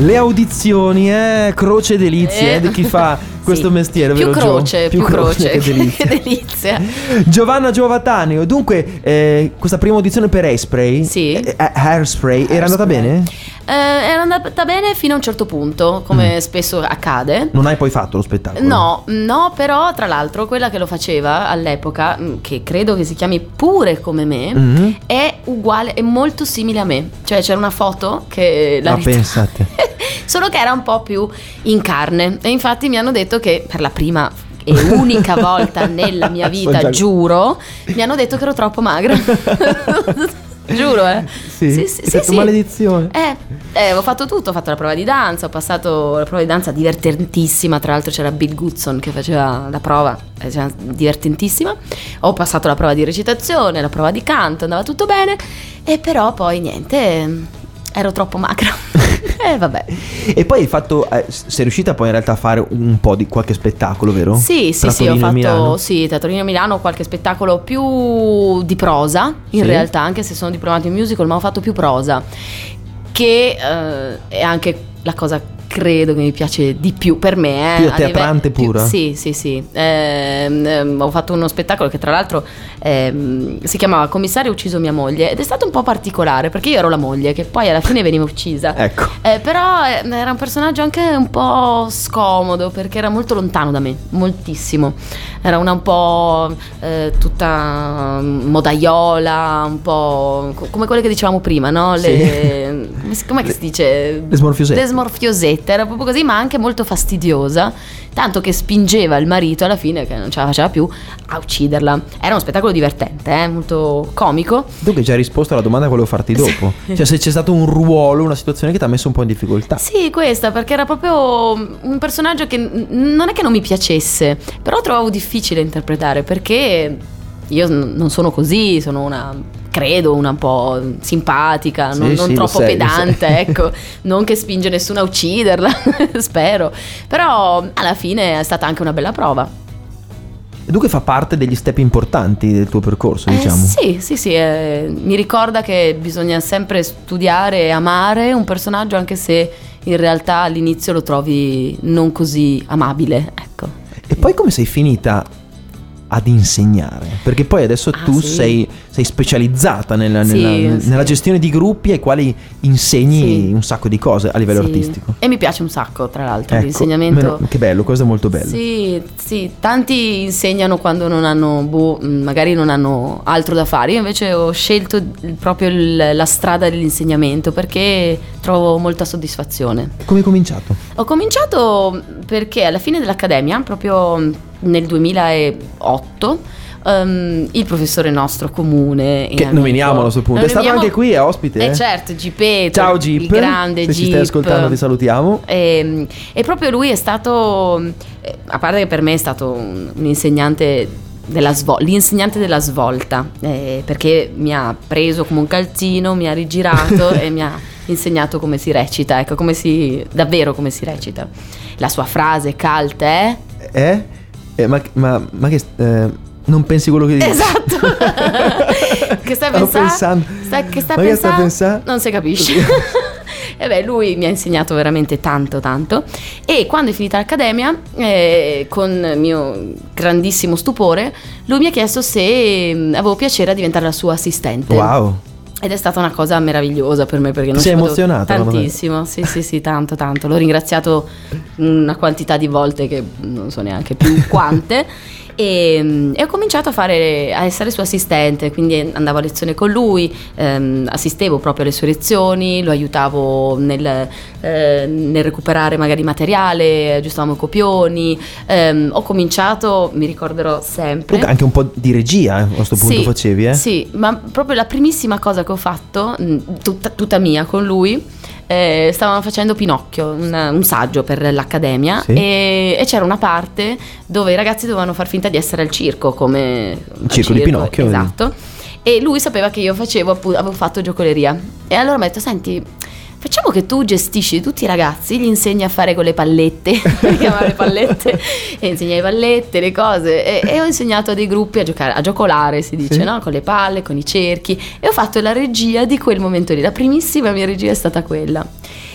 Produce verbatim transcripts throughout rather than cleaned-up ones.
Le audizioni, eh, croce e delizie, eh, di chi fa questo sì. mestiere, più vero croce, Gio? più croce, che delizia. che delizia. Giovanna Giovataneo, dunque eh, questa prima audizione per Hairspray, Sì. eh, Hairspray, era andata Hairspray. bene? Eh, era andata bene fino a un certo punto, come Mm. spesso accade. Non hai poi fatto lo spettacolo? No, no, però tra l'altro quella che lo faceva all'epoca, mh, che credo che si chiami pure come me, Mm. è uguale, è molto simile a me. Cioè c'era una foto che la Ma rit- pensate. solo che era un po' più in carne. E infatti mi hanno detto che per la prima e unica volta nella mia vita, già- giuro, mi hanno detto che ero troppo magra. Giuro, eh. Sì, sì, hai sì, sì, detto sì. maledizione. Eh, eh, ho fatto tutto, ho fatto la prova di danza, ho passato la prova di danza divertentissima, tra l'altro c'era Bill Goodson che faceva la prova, eh, cioè, divertentissima. Ho passato la prova di recitazione, la prova di canto, andava tutto bene, e però poi niente, ero troppo magra. E vabbè. E poi hai fatto, eh, sei riuscita poi in realtà a fare un po' di qualche spettacolo, vero? Sì, sì, Tra sì, ho Torino e fatto Milano? sì, tra Torino e Milano qualche spettacolo più di prosa, in Sì. realtà, anche se sono diplomato in musical, ma ho fatto più prosa, che eh, è anche la cosa credo che mi piace di più per me, eh, Più a teatrante live- pura? più- sì, sì, sì. Ehm, ehm, ho fatto uno spettacolo che tra l'altro ehm, si chiamava Commissario ha ucciso mia moglie, ed è stato un po' particolare perché io ero la moglie che poi alla fine veniva uccisa. Ecco. Eh, però eh, era un personaggio anche un po' scomodo perché era molto lontano da me, moltissimo. Era una un po' eh, tutta modaiola, un po' co- come quelle che dicevamo prima, no? Le, come si- com'è che si dice? Le smorfiosette. Le smorfiosette, era proprio così, ma anche molto fastidiosa, tanto che spingeva il marito alla fine, che non ce la faceva più, a ucciderla. Era uno spettacolo divertente, eh, molto comico. Tu che già hai risposto alla domanda che volevo farti dopo. Cioè se c'è stato un ruolo, una situazione che ti ha messo un po' in difficoltà. Sì, questa, perché era proprio un personaggio che n- non è che non mi piacesse, però trovavo difficile interpretare, perché io n- non sono così, sono una, credo, una un po' simpatica, Sì, non, non sì, lo troppo sei, lo pedante, sei. ecco, non che spinge nessuno a ucciderla, spero, però alla fine è stata anche una bella prova. E dunque fa parte degli step importanti del tuo percorso, Eh, diciamo. sì, sì, sì, eh, mi ricorda che bisogna sempre studiare e amare un personaggio anche se in realtà all'inizio lo trovi non così amabile, ecco. E poi come sei finita ad insegnare? Perché poi adesso Ah, tu sì. sei, sei specializzata nella, Sì, nella, sì. nella gestione di gruppi ai quali insegni Sì. un sacco di cose a livello Sì. artistico. E mi piace un sacco, tra l'altro, Ecco, l'insegnamento. meno- che bello, cosa molto bella. Sì, sì, tanti insegnano quando non hanno, boh, magari non hanno altro da fare. Io invece ho scelto il- proprio il- la strada dell'insegnamento perché trovo molta soddisfazione. Come hai cominciato? Ho cominciato perché alla fine dell'accademia, proprio nel duemilaotto, ehm, il professore nostro comune e Che amico- nominiamolo a questo punto. Lo È stato nominiamo- anche qui, è ospite. Eh eh? certo, Gipeto, Ciao il Jeep. grande Se ci Jeep. stai ascoltando ti salutiamo. E, e proprio lui è stato, eh, a parte che per me è stato un, un insegnante della svol- l'insegnante della svolta, eh, perché mi ha preso come un calzino, mi ha rigirato e mi ha insegnato come si recita, ecco, come si, davvero come si recita. La sua frase cult è... Eh? Eh, ma, ma, ma che... eh, non pensi quello che dici? Esatto. Che stai Stavo pensando? pensando. Stai, che stai Ma che stai pensando? pensando? Non si capisce. E beh, lui mi ha insegnato veramente tanto tanto, e quando è finita l'accademia, eh, con mio grandissimo stupore, lui mi ha chiesto se mm, avevo piacere a diventare la sua assistente. Wow. Ed è stata una cosa meravigliosa per me, perché non Ti sei ci potevo- emozionata, no? tantissimo, sì sì sì, tanto tanto. L'ho ringraziato una quantità di volte che non so neanche più quante. E, e ho cominciato a fare a essere suo assistente, quindi andavo a lezione con lui, ehm, assistevo proprio alle sue lezioni, lo aiutavo nel, eh, nel recuperare magari materiale, aggiustavamo i copioni. Ehm, ho cominciato, mi ricorderò sempre, Comunque anche un po' di regia, eh, a questo punto sì, facevi, eh? Sì, ma proprio la primissima cosa che ho fatto, mh, tutta, tutta mia con lui, eh, stavamo facendo Pinocchio, un, un saggio per l'accademia, Sì. e, e c'era una parte dove i ragazzi dovevano far finta di essere al circo, come al circo di Pinocchio, esatto. E lui sapeva che io facevo, appunto, avevo fatto giocoleria, e allora mi ha detto: senti, facciamo che tu gestisci tutti i ragazzi, gli insegni a fare con le pallette, mi chiamava le pallette, e insegni le pallette, le cose, e, e ho insegnato a dei gruppi a giocare, a giocolare si dice, Sì. no? Con le palle, con i cerchi, e ho fatto la regia di quel momento lì, la primissima mia regia è stata quella.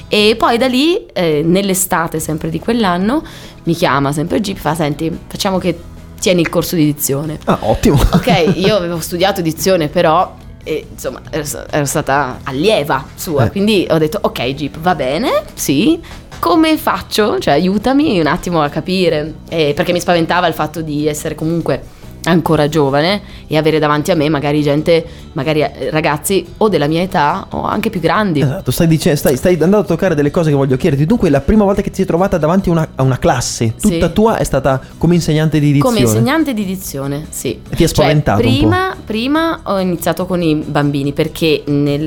E poi da lì, eh, nell'estate sempre di quell'anno, mi chiama sempre Jeep, fa: senti, facciamo che tieni il corso di dizione. Ah, ottimo. Ok, io avevo studiato dizione, però e, insomma ero, ero stata allieva sua, eh. Quindi ho detto ok Jeep, va bene, sì, come faccio? Cioè aiutami un attimo a capire, eh, perché mi spaventava il fatto di essere comunque ancora giovane e avere davanti a me magari gente, magari ragazzi o della mia età o anche più grandi. Esatto, stai dicendo, stai, stai andando a toccare delle cose che voglio chiederti. Dunque la prima volta che ti sei trovata davanti a una, a una classe tutta sì. tua è stata come insegnante di dizione? Come insegnante di dizione, sì. E ti ha spaventato cioè, prima, un po'? Prima ho iniziato con i bambini perché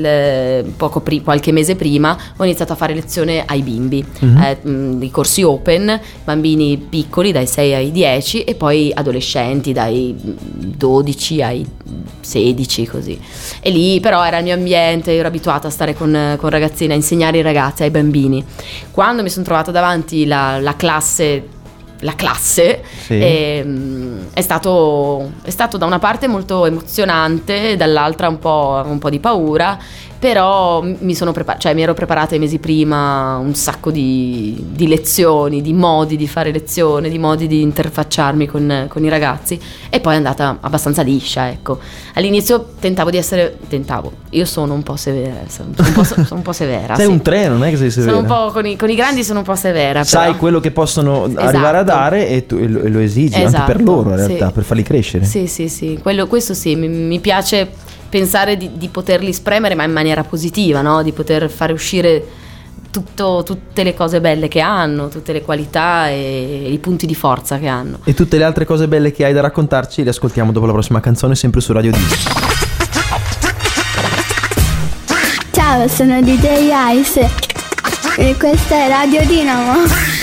nel poco pri- qualche mese prima ho iniziato a fare lezione ai bimbi, mm-hmm. eh, mh, i corsi open, bambini piccoli dai sei ai dieci e poi adolescenti dai dodici ai sedici, così. E lì però era il mio ambiente, io ero abituata a stare con, con ragazzine, a insegnare ai ragazzi, ai bambini. Quando mi sono trovata davanti la, la classe la classe sì. è, è stato è stato da una parte molto emozionante, dall'altra un po', un po' di paura, però mi sono prepar- cioè mi ero preparata i mesi prima un sacco di, di lezioni, di modi di fare lezione, di modi di interfacciarmi con, con i ragazzi, e poi è andata abbastanza liscia, ecco. All'inizio tentavo di essere tentavo io sono un po' severa, sono un po', sono un po' severa sei sì. un treno, non è che sei severa, sono un po' con i, con i grandi sono un po' severa, sai però. quello che possono esatto. arrivare a dare e, tu, e, lo, e lo esigi esatto. anche per loro in realtà, sì. per farli crescere. Sì sì sì, quello, questo sì, mi, mi piace pensare di, di poterli spremere, ma in maniera positiva, no? Di poter fare uscire tutto, tutte le cose belle che hanno, tutte le qualità e i punti di forza che hanno. E tutte le altre cose belle che hai da raccontarci le ascoltiamo dopo la prossima canzone, sempre su Radio Disco. Ciao, sono D J Ice e questa è Radio Dinamo.